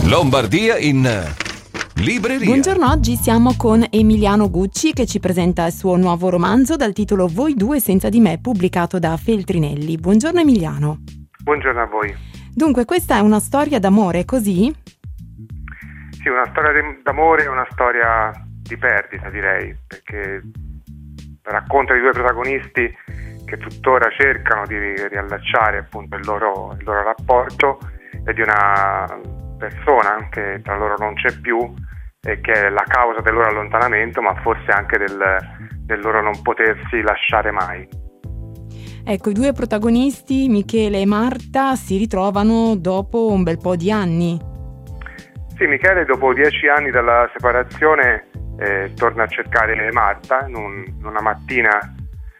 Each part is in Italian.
Lombardia in libreria. Buongiorno, oggi siamo con Emiliano Gucci che ci presenta il suo nuovo romanzo dal titolo Voi due senza di me, pubblicato da Feltrinelli. Buongiorno Emiliano. Buongiorno a voi. Dunque, questa è una storia d'amore, così? Sì, una storia d'amore e una storia di perdita, direi, perché racconta di due protagonisti che tuttora cercano di riallacciare appunto il loro rapporto, e di una persona che tra loro non c'è più e che è la causa del loro allontanamento, ma forse anche del loro non potersi lasciare mai. Ecco, i due protagonisti, Michele e Marta, si ritrovano dopo un bel po' di anni. Sì, Michele dopo 10 anni dalla separazione torna a cercare Marta in una mattina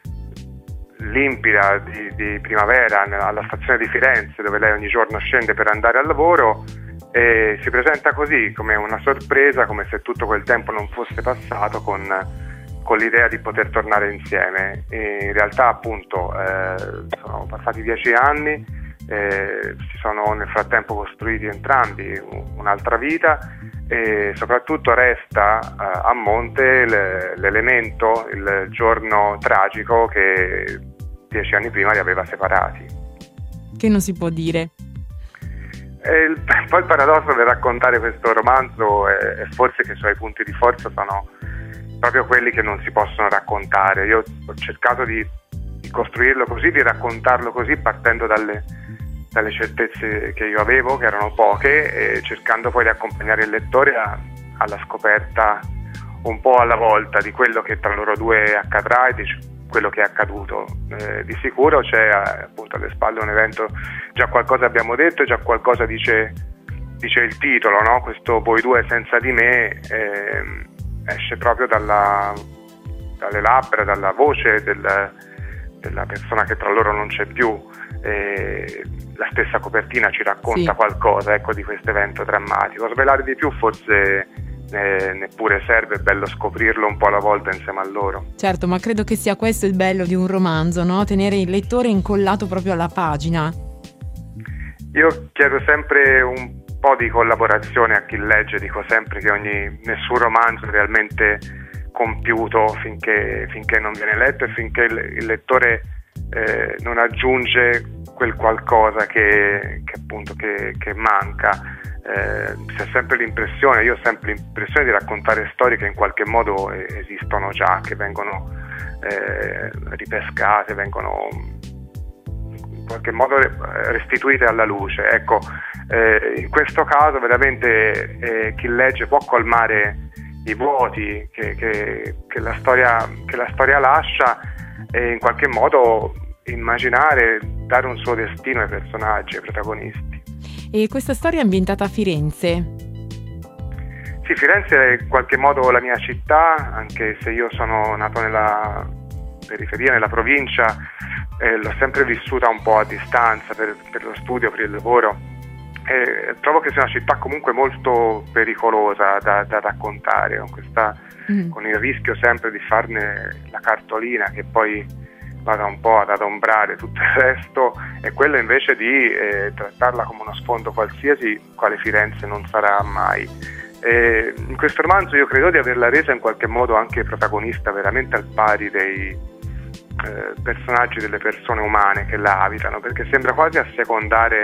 limpida di primavera alla stazione di Firenze, dove lei ogni giorno scende per andare al lavoro, e si presenta così come una sorpresa, come se tutto quel tempo non fosse passato, con l'idea di poter tornare insieme. E in realtà appunto sono passati 10 anni, si sono nel frattempo costruiti entrambi un'altra vita, e soprattutto resta a monte l'elemento, il giorno tragico che 10 anni prima li aveva separati. Che non si può dire. Poi il paradosso del raccontare questo romanzo è forse che i suoi punti di forza sono proprio quelli che non si possono raccontare. Io ho cercato di costruirlo così, di raccontarlo così, partendo dalle certezze che io avevo, che erano poche, e cercando poi di accompagnare il lettore alla scoperta un po' alla volta di quello che tra loro due accadrà e di quello che è accaduto. Di sicuro c'è appunto alle spalle un evento, già qualcosa abbiamo detto, già qualcosa dice il titolo, no? Questo Voi due senza di me esce proprio dalle labbra, dalla voce della persona che tra loro non c'è più. La stessa copertina ci racconta qualcosa, ecco, di questo evento drammatico. Svelare di più forse neppure serve, è bello scoprirlo un po' alla volta insieme a loro. Certo, ma credo che sia questo il bello di un romanzo, no? Tenere il lettore incollato proprio alla pagina. Io chiedo sempre un po' di collaborazione a chi legge, dico sempre che nessun romanzo è realmente compiuto finché non viene letto e finché il lettore non aggiunge quel qualcosa che appunto che manca. Si ha sempre l'impressione, io ho sempre l'impressione di raccontare storie che in qualche modo esistono già, che vengono ripescate, vengono in qualche modo restituite alla luce. Ecco, in questo caso veramente chi legge può colmare i vuoti che la storia lascia, e in qualche modo immaginare, dare un suo destino ai personaggi, ai protagonisti. E questa storia è ambientata a Firenze? Sì, Firenze è in qualche modo la mia città, anche se io sono nato nella periferia, nella provincia, l'ho sempre vissuta un po' a distanza per lo studio, per il lavoro. Trovo che sia una città comunque molto pericolosa da raccontare, con il rischio sempre di farne la cartolina che poi vada un po' ad adombrare tutto il resto, e quello invece di trattarla come uno sfondo qualsiasi, quale Firenze non sarà mai. In questo romanzo io credo di averla resa in qualche modo anche protagonista, veramente al pari dei personaggi, delle persone umane che la abitano, perché sembra quasi assecondare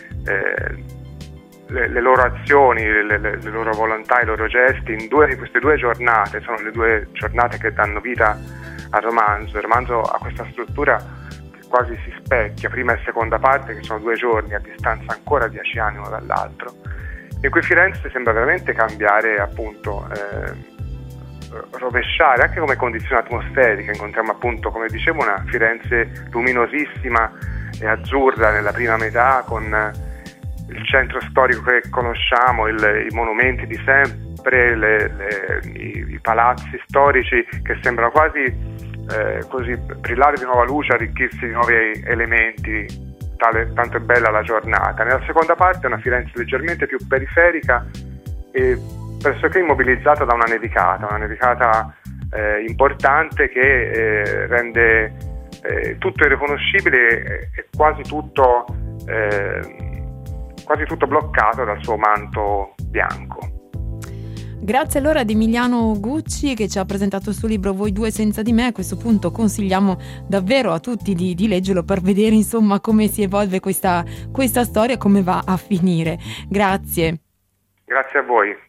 le loro azioni, le loro volontà, i loro gesti in queste due giornate. Sono le due giornate che danno vita al romanzo. Il romanzo ha questa struttura che quasi si specchia, prima e seconda parte, che sono 2 giorni a distanza ancora 10 anni uno dall'altro, in cui Firenze sembra veramente cambiare, appunto rovesciare anche come condizioni atmosferiche. Incontriamo appunto, come dicevo, una Firenze luminosissima e azzurra nella prima metà, con il centro storico che conosciamo, i monumenti di sempre, i palazzi storici che sembrano quasi così brillare di nuova luce, arricchirsi di nuovi elementi, tanto è bella la giornata. Nella seconda parte è una Firenze leggermente più periferica e pressoché immobilizzata da una nevicata importante che rende tutto irriconoscibile e quasi tutto bloccato dal suo manto bianco. Grazie allora ad Emiliano Gucci che ci ha presentato il suo libro Voi due senza di me. A questo punto consigliamo davvero a tutti di leggerlo per vedere insomma come si evolve questa storia, come va a finire. Grazie. Grazie a voi.